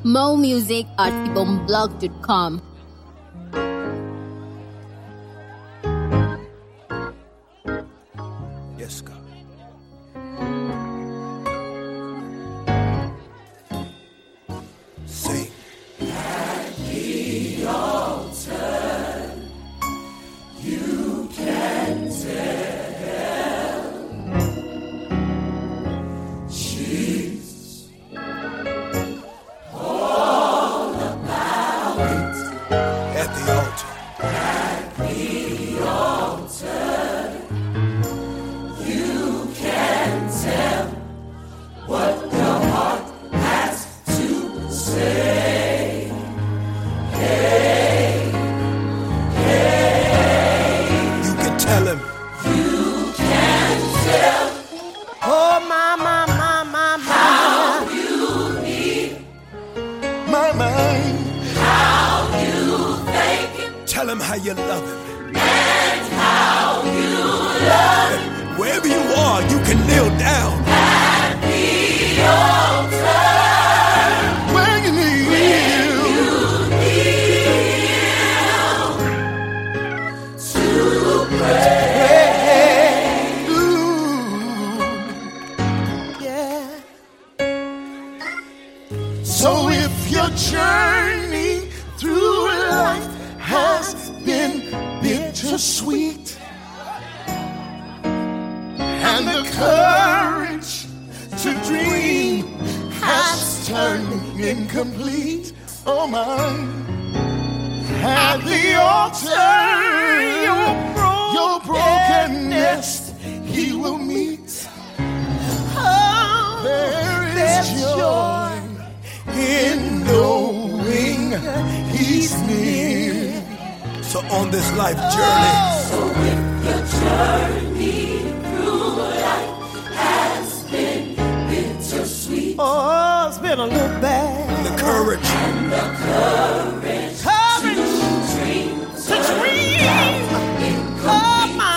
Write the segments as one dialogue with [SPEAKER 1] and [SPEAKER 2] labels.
[SPEAKER 1] More music at ibomblog.com.
[SPEAKER 2] Yes, God. Sing.
[SPEAKER 3] At the altar, you can tell Jesus all about it.
[SPEAKER 2] At the altar.
[SPEAKER 3] At the altar, you can tell what your heart has to say.
[SPEAKER 2] You can tell him.
[SPEAKER 3] You can tell
[SPEAKER 4] Oh, my.
[SPEAKER 3] how you need,
[SPEAKER 2] My mind.
[SPEAKER 3] how you thank him,
[SPEAKER 2] Tell him how you love him.
[SPEAKER 3] and how you love him.
[SPEAKER 2] Wherever you are, you can kneel down.
[SPEAKER 3] At the altar,
[SPEAKER 2] Where you need.
[SPEAKER 3] to pray.
[SPEAKER 2] Ooh.
[SPEAKER 4] Yeah.
[SPEAKER 2] So if your journey through life has been bittersweet, and the courage to dream has turned incomplete, oh my, at the altar, your brokenness he will meet.
[SPEAKER 4] Oh,
[SPEAKER 2] There
[SPEAKER 4] there's
[SPEAKER 2] is joy in knowing he's near. So on this life journey,
[SPEAKER 3] So if your journey through life has been bittersweet,
[SPEAKER 4] Oh, it's been a little bad.
[SPEAKER 2] the courage,
[SPEAKER 3] the courage
[SPEAKER 4] Courage
[SPEAKER 3] to
[SPEAKER 4] to dream. Oh, my.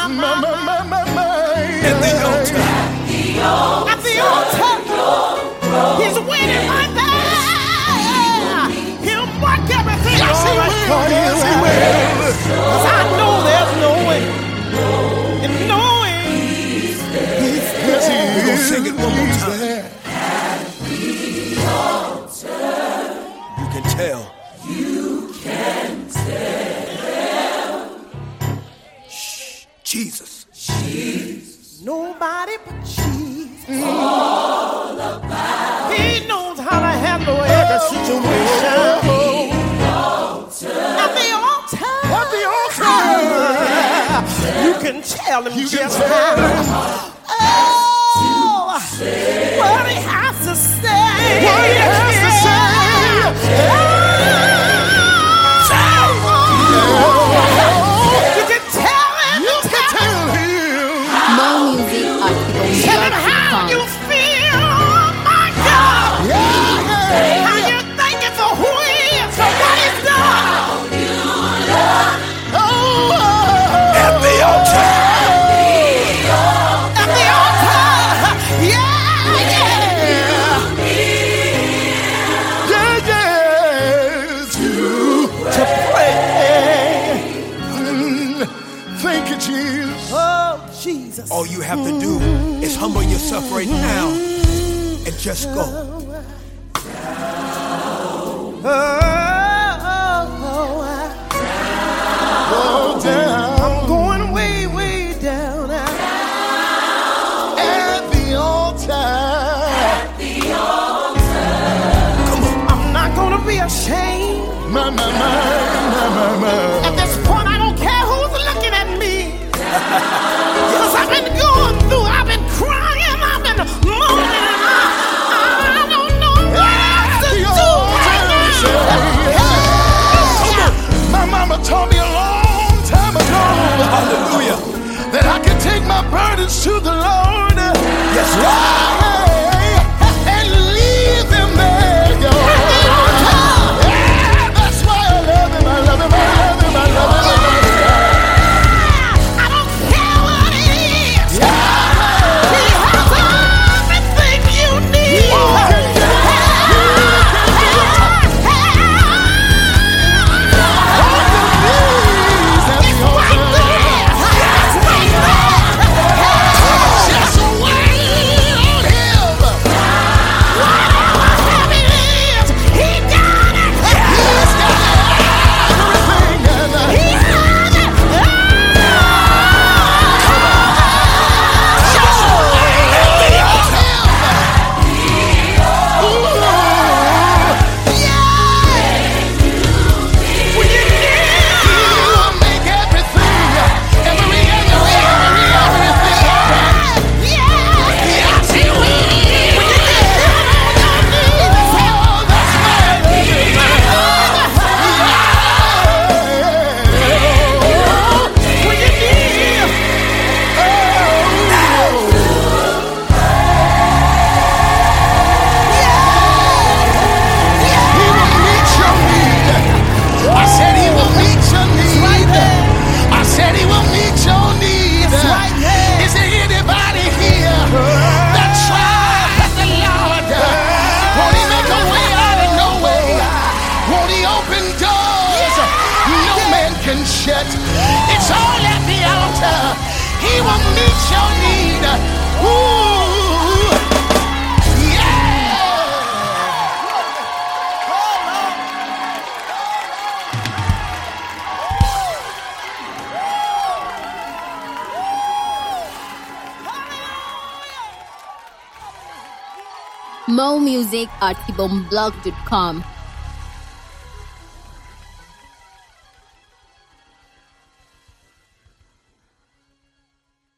[SPEAKER 2] at the altar,
[SPEAKER 4] At the altar, he's waiting right there. He'll work everything
[SPEAKER 2] yes he
[SPEAKER 4] out
[SPEAKER 2] will,
[SPEAKER 4] for
[SPEAKER 2] yes he
[SPEAKER 4] you.
[SPEAKER 2] will.
[SPEAKER 4] 'Cause I know there's no way. And knowing
[SPEAKER 2] Yes he is. We're gonna sing it one more time. You can tell. Shh, Jesus.
[SPEAKER 4] nobody but Jesus. He knows how to handle every situation. At the altar.
[SPEAKER 2] At the altar.
[SPEAKER 4] You can tell him
[SPEAKER 2] You can
[SPEAKER 4] just
[SPEAKER 2] tell him.
[SPEAKER 4] what he has to say.
[SPEAKER 2] What he has to say.
[SPEAKER 4] You can tell him.
[SPEAKER 2] You can tell him.
[SPEAKER 1] More music at
[SPEAKER 4] Tell him how you
[SPEAKER 1] ibomblog.com.
[SPEAKER 4] feel, oh my God.
[SPEAKER 2] Yeah.
[SPEAKER 4] How you thanking for who he is, for what he's done.
[SPEAKER 2] At the altar.
[SPEAKER 4] At the altar. Yeah.
[SPEAKER 2] Yes.
[SPEAKER 4] To pray.
[SPEAKER 2] Thank you, Jesus.
[SPEAKER 4] Oh, Jesus.
[SPEAKER 2] All you have to do is humble yourself right now and just go. Go down
[SPEAKER 4] I'm going way, way down.
[SPEAKER 2] at the altar.
[SPEAKER 4] I'm not going to be ashamed.
[SPEAKER 2] My.
[SPEAKER 4] At this point, I don't care who's looking at me. Because I've been going through, I've been crying, I've been moaning, and I don't know what to do right now.
[SPEAKER 2] My mama told me a long time ago, hallelujah, that I could take my burdens to the Lord. Yes, Lord. And leave them there, yo. Yeah, that's why I love him, I love him, I love him, I love him.
[SPEAKER 4] I don't care what it is. He has everything you need.
[SPEAKER 2] meet your need. Ooh, yeah.
[SPEAKER 1] More music at ibomblog.com.